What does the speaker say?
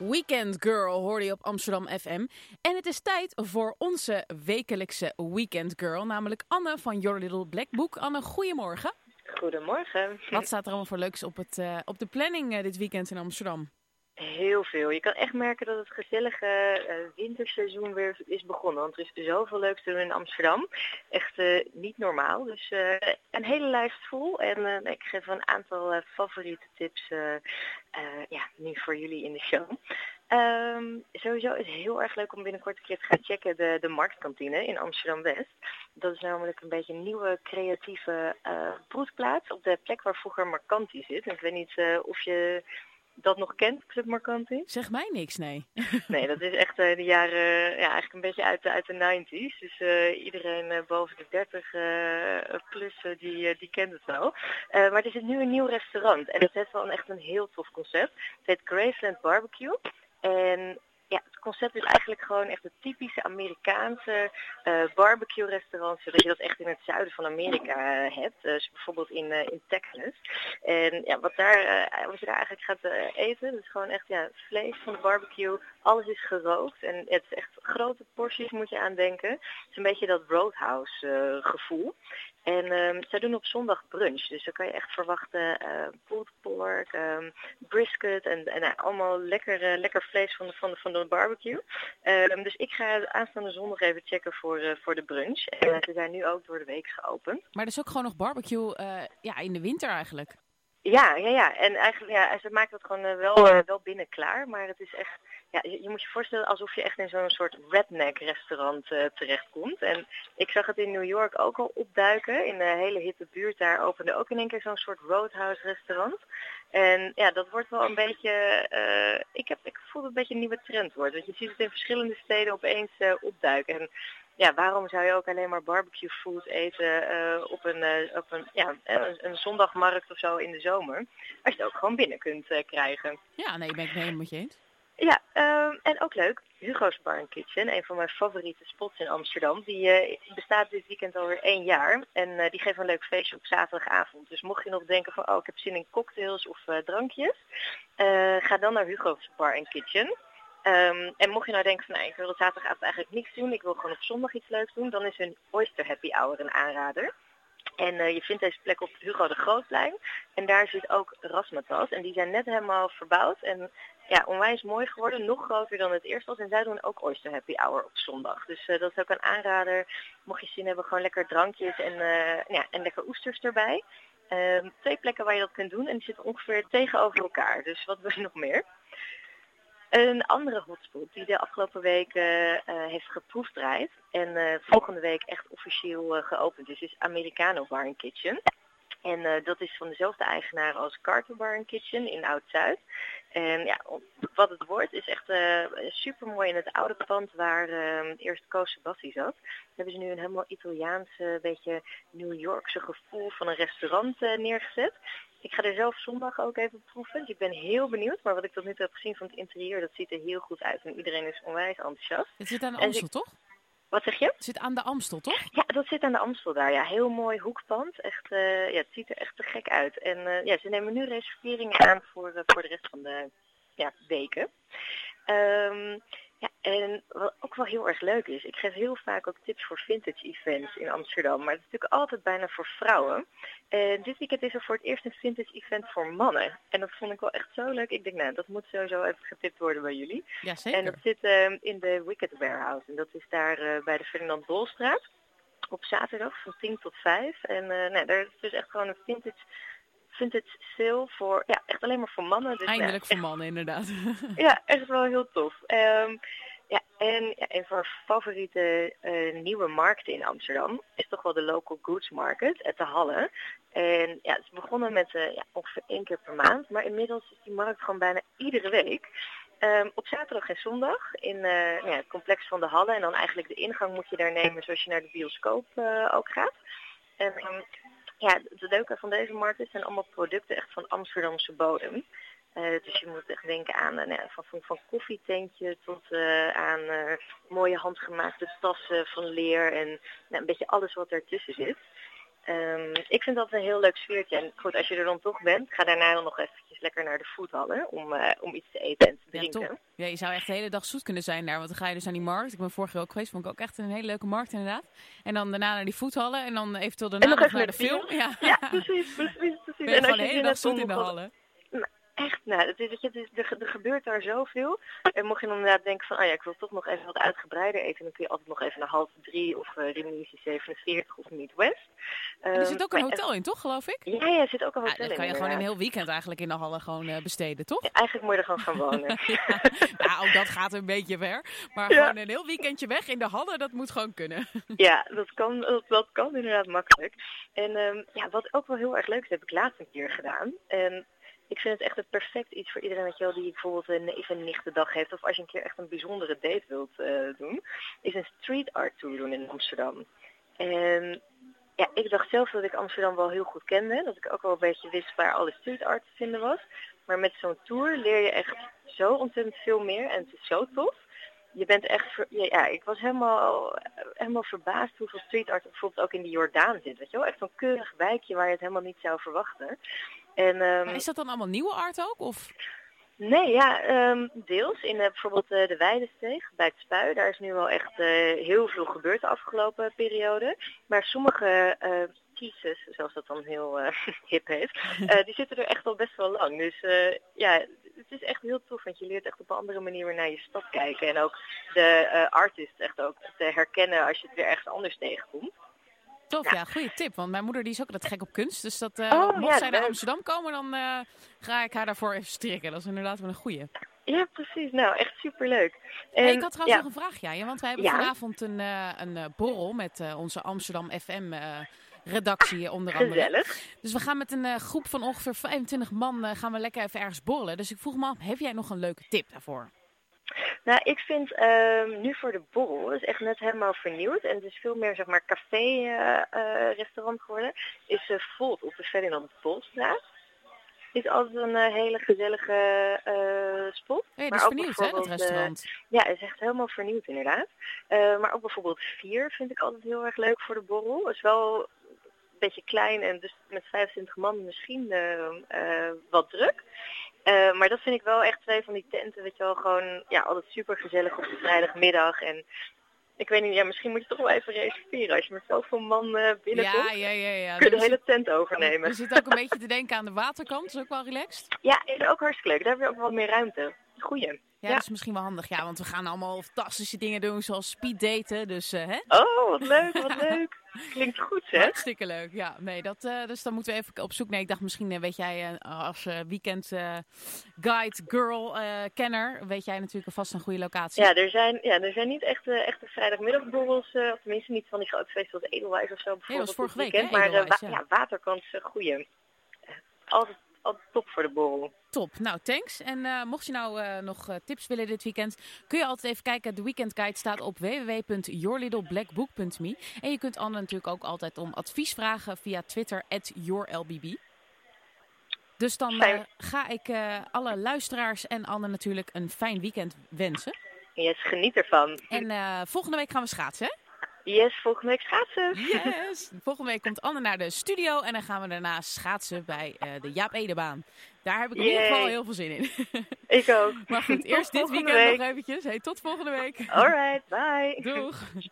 Weekend Girl hoorde je op Amsterdam FM. En het is tijd voor onze wekelijkse Weekend Girl, namelijk Anne van Your Little Black Book. Anne, goedemorgen. Goedemorgen. Wat staat er allemaal voor leuks op de planning dit weekend in Amsterdam? Heel veel. Je kan echt merken dat het gezellige winterseizoen weer is begonnen. Want er is zoveel leuks te doen in Amsterdam. Echt niet normaal. Dus een hele lijst vol. En ik geef een aantal favoriete tips nu voor jullie in de show. Sowieso is het heel erg leuk om binnenkort een keer te gaan checken de Marktkantine in Amsterdam-West. Dat is namelijk een beetje een nieuwe creatieve broedplaats op de plek waar vroeger Marcanti zit. En ik weet niet of je dat nog kent, Club Marcanti? Zeg mij niks, nee. Nee, dat is echt de jaren, eigenlijk een beetje uit de 90's. Dus iedereen boven de 30 plus, die kent het wel. Maar er is nu een nieuw restaurant en dat heeft wel echt een heel tof concept. Het heet Graceland Barbecue. En ja, het concept is eigenlijk gewoon echt het typische Amerikaanse barbecue restaurant, zodat je dat echt in het zuiden van Amerika hebt. Dus bijvoorbeeld in Texas. En ja, wat je daar eigenlijk gaat eten, dat is gewoon echt vlees van de barbecue. Alles is gerookt en het is echt grote porties moet je aan denken. Het is een beetje dat Roadhouse gevoel. En zij doen op zondag brunch, dus dan kan je echt verwachten pulled pork, brisket en allemaal lekker vlees van de barbecue. Dus ik ga aanstaande zondag even checken voor de brunch. En ze zijn nu ook door de week geopend. Maar er is ook gewoon nog barbecue in de winter eigenlijk. Ja. En eigenlijk, ze maken het gewoon wel binnen klaar, maar het is echt, je moet je voorstellen alsof je echt in zo'n soort redneck restaurant terechtkomt. En ik zag het in New York ook al opduiken. In een hele hippe buurt daar opende ook in één keer zo'n soort Roadhouse restaurant. En ja, dat wordt wel een beetje, ik voel dat het een beetje een nieuwe trend wordt. Want je ziet het in verschillende steden opeens opduiken. En ja, waarom zou je ook alleen maar barbecue food eten op een zondagmarkt of zo in de zomer? Als je het ook gewoon binnen kunt krijgen. Ja, nee, ben ik het helemaal met je eens. Ja, en ook leuk, Hugo's Bar Kitchen, een van mijn favoriete spots in Amsterdam. Die bestaat dit weekend alweer 1 jaar. En die geeft een leuk feestje op zaterdagavond. Dus mocht je nog denken van, ik heb zin in cocktails of drankjes, ga dan naar Hugo's Bar Kitchen. En mocht je nou denken van, ik wil op zaterdagavond eigenlijk niks doen, ik wil gewoon op zondag iets leuks doen, dan is een Oyster Happy Hour een aanrader. En je vindt deze plek op Hugo de Grootplein. En daar zit ook Rasmatas. En die zijn net helemaal verbouwd. En ja, onwijs mooi geworden. Nog groter dan het eerst was. En zij doen ook Oyster Happy Hour op zondag. Dus dat is ook een aanrader. Mocht je zin hebben, gewoon lekker drankjes en lekker oesters erbij. 2 plekken waar je dat kunt doen. En die zitten ongeveer tegenover elkaar. Dus wat wil je nog meer? Een andere hotspot die de afgelopen week heeft geproefdraaid en volgende week echt officieel geopend is Americano Bar Kitchen. En dat is van dezelfde eigenaar als Carter Bar Kitchen in Oud-Zuid. En ja, wat het wordt is echt super mooi in het oude pand waar eerst Koos Sebassi zat. Dan hebben ze nu een helemaal Italiaanse, beetje New Yorkse gevoel van een restaurant neergezet. Ik ga er zelf zondag ook even proeven, dus ik ben heel benieuwd. Maar wat ik tot nu toe heb gezien van het interieur, dat ziet er heel goed uit. En iedereen is onwijs enthousiast. Het zit aan de Amstel, toch? Wat zeg je? Het zit aan de Amstel, toch? Ja, dat zit aan de Amstel daar. Ja, heel mooi hoekpand. Echt, het ziet er echt te gek uit. En ze nemen nu reserveringen aan voor de rest van de weken. En wat ook wel heel erg leuk is, ik geef heel vaak ook tips voor vintage events in Amsterdam, maar het is natuurlijk altijd bijna voor vrouwen. En dit weekend is er voor het eerst een vintage event voor mannen. En dat vond ik wel echt zo leuk. Ik denk, dat moet sowieso even getipt worden bij jullie. Ja, zeker. En dat zit in de Wicked Warehouse. En dat is daar bij de Ferdinand Bolstraat op zaterdag van 10 tot 5. En daar is dus echt gewoon een vintage sale voor, echt alleen maar voor mannen. Dus, eindelijk voor mannen, inderdaad. Ja, echt wel heel tof. En een van mijn favoriete nieuwe markten in Amsterdam is toch wel de Local Goods Market at de Halle. En ja, het is begonnen met ongeveer 1 keer per maand, maar inmiddels is die markt gewoon bijna iedere week. Op zaterdag en zondag in het complex van de Halle. En dan eigenlijk de ingang moet je daar nemen zoals je naar de bioscoop ook gaat. En het leuke van deze markt zijn allemaal producten echt van Amsterdamse bodem. Dus je moet echt denken aan van koffietentje tot aan mooie handgemaakte tassen van leer en een beetje alles wat ertussen zit. Ik vind dat een heel leuk sfeertje. En goed, als je er dan toch bent, ga daarna dan nog eventjes lekker naar de foodhallen om iets te eten en te drinken. Ja, top. Ja, je zou echt de hele dag zoet kunnen zijn daar, want dan ga je dus aan die markt. Ik ben vorige keer ook geweest, vond ik ook echt een hele leuke markt inderdaad. En dan daarna naar die foodhallen en dan eventueel daarna nog naar de film. Ja, precies. Ben je gewoon de hele dag zoet in de hallen. Echt, nou, er gebeurt daar zoveel. En mocht je dan inderdaad denken van, ik wil toch nog even wat uitgebreider eten, dan kun je altijd nog even naar 2:30 of Rimini 47 of Midwest. En er zit ook een hotel in, toch, geloof ik? Ja, er zit ook een hotel in. Dan kan je gewoon een heel weekend eigenlijk in de hallen gewoon besteden, toch? Ja, eigenlijk moet je er gewoon gaan wonen. Nou, ook dat gaat een beetje ver. Maar gewoon een heel weekendje weg in de hallen, dat moet gewoon kunnen. Ja, dat kan inderdaad makkelijk. En wat ook wel heel erg leuk is, heb ik laatst een keer gedaan. En ik vind het echt het perfect iets voor iedereen, die bijvoorbeeld een neef- en nichtendag heeft. Of als je een keer echt een bijzondere date wilt doen. Is een street art tour doen in Amsterdam. En ja, ik dacht zelf dat ik Amsterdam wel heel goed kende. Dat ik ook wel een beetje wist waar alle street art te vinden was. Maar met zo'n tour leer je echt zo ontzettend veel meer. En het is zo tof. Je bent echt, ik was helemaal verbaasd hoeveel street art bijvoorbeeld ook in de Jordaan zit. Weet je wel? Echt zo'n keurig wijkje waar je het helemaal niet zou verwachten. En, maar is dat dan allemaal nieuwe art ook? Of? Nee, deels. In bijvoorbeeld de Weidesteeg, bij het Spui, daar is nu wel echt heel veel gebeurd de afgelopen periode. Maar sommige pieces, zoals dat dan heel hip heeft, die zitten er echt al best wel lang. Dus het is echt heel tof, want je leert echt op een andere manier weer naar je stad kijken. En ook de artist echt ook te herkennen als je het weer ergens anders tegenkomt. Tof, ja, goede tip. Want mijn moeder die is ook altijd gek op kunst. Dus dat, mocht zij naar Amsterdam komen, dan ga ik haar daarvoor even strikken. Dat is inderdaad wel een goeie. Ja, precies. Nou, echt superleuk. En, ik had trouwens nog een vraagje aan je. Want wij hebben vanavond een borrel met onze Amsterdam FM redactie onder andere. Gezellig. Dus we gaan met een groep van ongeveer 25 man gaan we lekker even ergens borrelen. Dus ik vroeg me af, heb jij nog een leuke tip daarvoor? Nou, ik vind nu voor de borrel, is echt net helemaal vernieuwd. En het is veel meer, zeg maar, café-restaurant geworden. Is Volt op de Ferdinand Polstraat. Is altijd een hele gezellige spot. Ja, dat is vernieuwd, hè, dat restaurant? Ja, het is echt helemaal vernieuwd, inderdaad. Maar ook bijvoorbeeld 4 vind ik altijd heel erg leuk voor de borrel. Het is wel een beetje klein en dus met 25 man misschien wat druk. Maar dat vind ik wel echt 2 van die tenten, weet je wel, gewoon altijd super gezellig op de vrijdagmiddag. En ik weet niet, misschien moet je toch wel even reserveren. Als je met zoveel man binnenkomt, kun je de hele tent overnemen. Je zit ook een beetje te denken aan de waterkant, dat is ook wel relaxed. Ja, is ook hartstikke leuk. Daar heb je ook wat meer ruimte. Goeie. Ja, dat is misschien wel handig. Ja, want we gaan allemaal fantastische dingen doen, zoals speeddaten. Dus, hè? Oh, wat leuk, wat leuk. Klinkt goed, hè? Hartstikke leuk. Ja, nee, dus dan moeten we even op zoek. Nee, ik dacht misschien weet jij als weekend guide, girl, kenner, weet jij natuurlijk vast een goede locatie. Ja, er zijn niet echte vrijdagmiddagborrels, of tenminste niet van die grote festivals, Edelweiss of zo bijvoorbeeld. Nee, dat was vorige week, weekend, hè? Maar Waterkant is een goeie. Altijd top voor de borrel. Top, nou thanks. En mocht je nou nog tips willen dit weekend, kun je altijd even kijken. De Weekend Guide staat op www.yourlittleblackbook.me. En je kunt Anne natuurlijk ook altijd om advies vragen via Twitter @yourlbb. Dus dan ga ik alle luisteraars en Anne natuurlijk een fijn weekend wensen. Yes, geniet ervan. En volgende week gaan we schaatsen, hè? Yes, volgende week schaatsen. Yes! Volgende week komt Anne naar de studio en dan gaan we daarna schaatsen bij de Jaap Edebaan. Daar heb ik in ieder geval heel veel zin in. Ik ook. Maar goed, eerst dit weekend nog eventjes. Hey, tot volgende week. Alright, bye. Doeg!